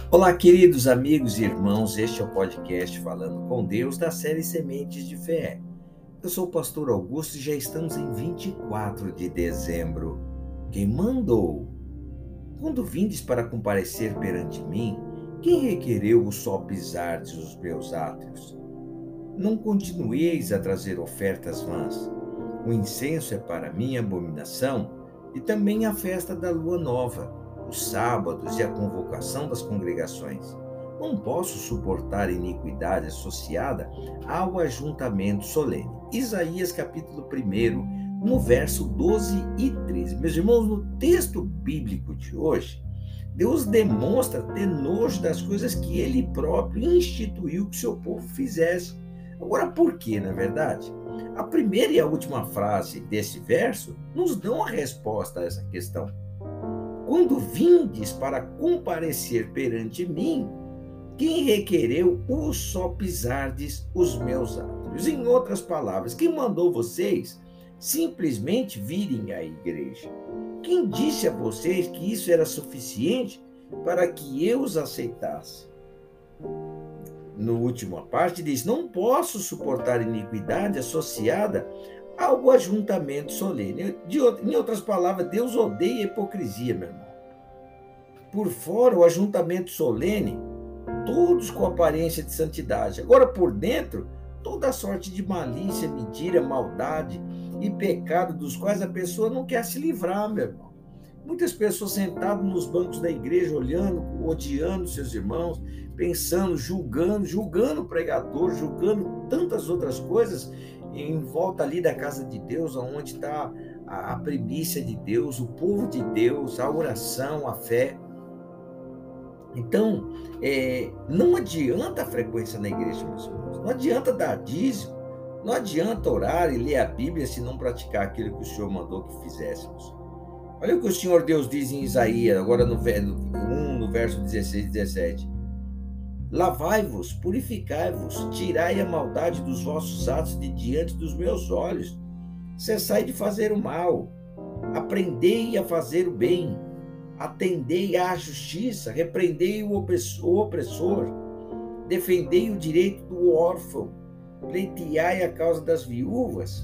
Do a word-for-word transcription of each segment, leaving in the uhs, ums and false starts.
Olá, queridos amigos e irmãos, este é o podcast Falando com Deus da série Sementes de Fé. Eu sou o pastor Augusto e já estamos em vinte e quatro de dezembro. Quem mandou? Quando vindes para comparecer perante mim, quem requereu o só pisardes os meus átrios? Não continueis a trazer ofertas vãs. O incenso é para mim abominação, e também a festa da lua nova, os sábados e a convocação das congregações. Não posso suportar iniquidade associada ao ajuntamento solene. Isaías capítulo um, no verso doze e treze. Meus irmãos, no texto bíblico de hoje, Deus demonstra ter nojo das coisas que Ele próprio instituiu que seu povo fizesse. Agora, por quê, na verdade? A primeira e a última frase desse verso nos dão a resposta a essa questão. Quando vindes para comparecer perante mim, quem requereu o só pisardes os meus átrios? Em outras palavras, quem mandou vocês simplesmente virem à igreja? Quem disse a vocês que isso era suficiente para que eu os aceitasse? No última parte diz, não posso suportar iniquidade associada ao ajuntamento solene. De, em outras palavras, Deus odeia a hipocrisia, meu irmão. Por fora, o ajuntamento solene, todos com aparência de santidade. Agora, por dentro, toda sorte de malícia, mentira, maldade e pecado dos quais a pessoa não quer se livrar, meu irmão. Muitas pessoas sentadas nos bancos da igreja, olhando, odiando seus irmãos, pensando, julgando, julgando o pregador, julgando tantas outras coisas em volta ali da casa de Deus, onde está a, a primícia de Deus, o povo de Deus, a oração, a fé. Então, é, não adianta a frequência na igreja, meus irmãos, não adianta dar dízimo, não adianta orar e ler a Bíblia se não praticar aquilo que o Senhor mandou que fizéssemos. Olha o que o Senhor Deus diz em Isaías, agora no um, no verso dezesseis e dezessete. Lavai-vos, purificai-vos, tirai a maldade dos vossos atos de diante dos meus olhos. Cessai de fazer o mal, aprendei a fazer o bem, atendei à justiça, repreendei o opressor, defendei o direito do órfão, pleiteai a causa das viúvas.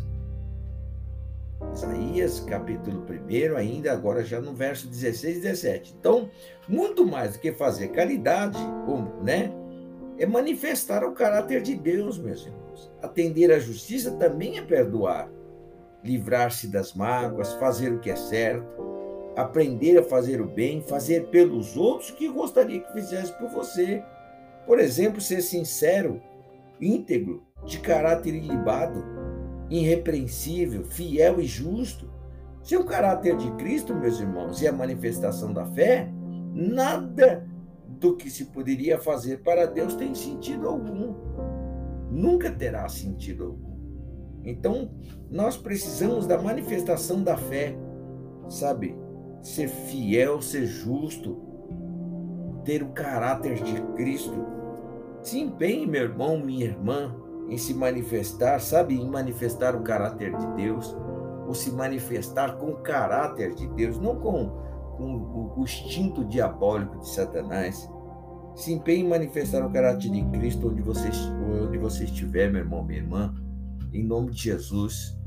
Isaías capítulo um, ainda agora já no verso dezesseis e dezessete. Então, muito mais do que fazer caridade, né, é manifestar o caráter de Deus, meus irmãos. Atender à justiça também é perdoar, livrar-se das mágoas, fazer o que é certo, aprender a fazer o bem, fazer pelos outros o que gostaria que fizesse por você. Por exemplo, ser sincero, íntegro, de caráter ilibado, irrepreensível, fiel e justo. Se o caráter de Cristo, meus irmãos, e a manifestação da fé, nada do que se poderia fazer para Deus tem sentido algum. Nunca terá sentido algum. Então, nós precisamos da manifestação da fé, sabe? Ser fiel, ser justo, ter o caráter de Cristo. Se empenhe, meu irmão, minha irmã, em se manifestar, sabe, em manifestar o caráter de Deus, ou se manifestar com o caráter de Deus, não com, com o, o instinto diabólico de Satanás. Se empenhe em manifestar o caráter de Cristo onde você, onde você estiver, meu irmão, minha irmã, em nome de Jesus,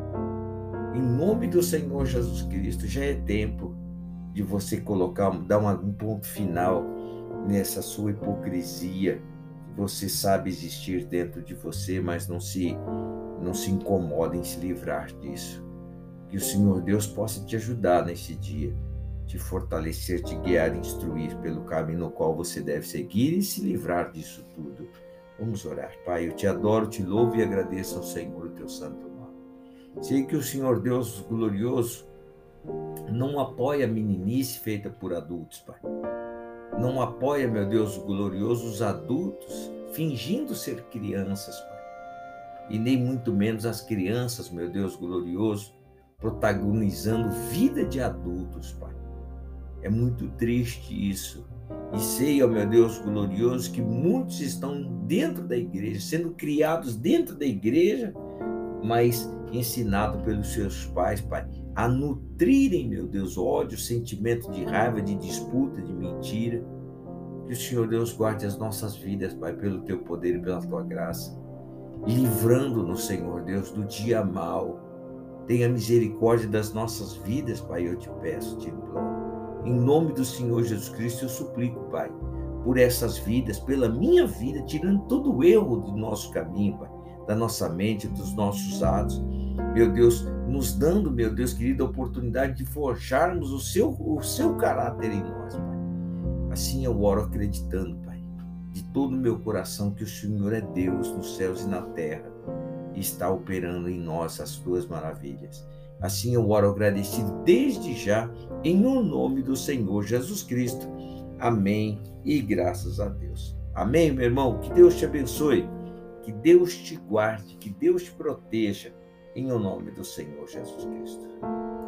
em nome do Senhor Jesus Cristo. Já é tempo de você colocar, dar um ponto final nessa sua hipocrisia. Você sabe existir dentro de você, mas não se, não se incomoda em se livrar disso. Que o Senhor Deus possa te ajudar nesse dia, te fortalecer, te guiar, instruir pelo caminho no qual você deve seguir e se livrar disso tudo. Vamos orar. Pai, eu te adoro, te louvo e agradeço ao Senhor o teu santo nome. Sei que o Senhor Deus glorioso não apoia a meninice feita por adultos, Pai. Não apoia, meu Deus glorioso, os adultos fingindo ser crianças, Pai. E nem muito menos as crianças, meu Deus glorioso, protagonizando vida de adultos, Pai. É muito triste isso. E sei, ó meu Deus glorioso, que muitos estão dentro da igreja, sendo criados dentro da igreja, mas ensinados pelos seus pais, Pai, a nutrirem, meu Deus, ódio, sentimento de raiva, de disputa, de mentira. Que o Senhor Deus guarde as nossas vidas, Pai, pelo Teu poder e pela Tua graça, livrando-nos, Senhor Deus, do dia mau. Tenha misericórdia das nossas vidas, Pai, eu te peço, te imploro. Em nome do Senhor Jesus Cristo, eu suplico, Pai, por essas vidas, pela minha vida, tirando todo o erro do nosso caminho, Pai, da nossa mente, dos nossos atos. Meu Deus, nos dando, meu Deus querido, a oportunidade de forjarmos o seu, o seu caráter em nós, Pai. Assim eu oro acreditando, Pai, de todo o meu coração que o Senhor é Deus nos céus e na terra e está operando em nós as tuas maravilhas. Assim eu oro agradecido desde já, em o nome do Senhor Jesus Cristo. Amém e graças a Deus. Amém, meu irmão? Que Deus te abençoe, que Deus te guarde, que Deus te proteja, em o nome do Senhor Jesus Cristo.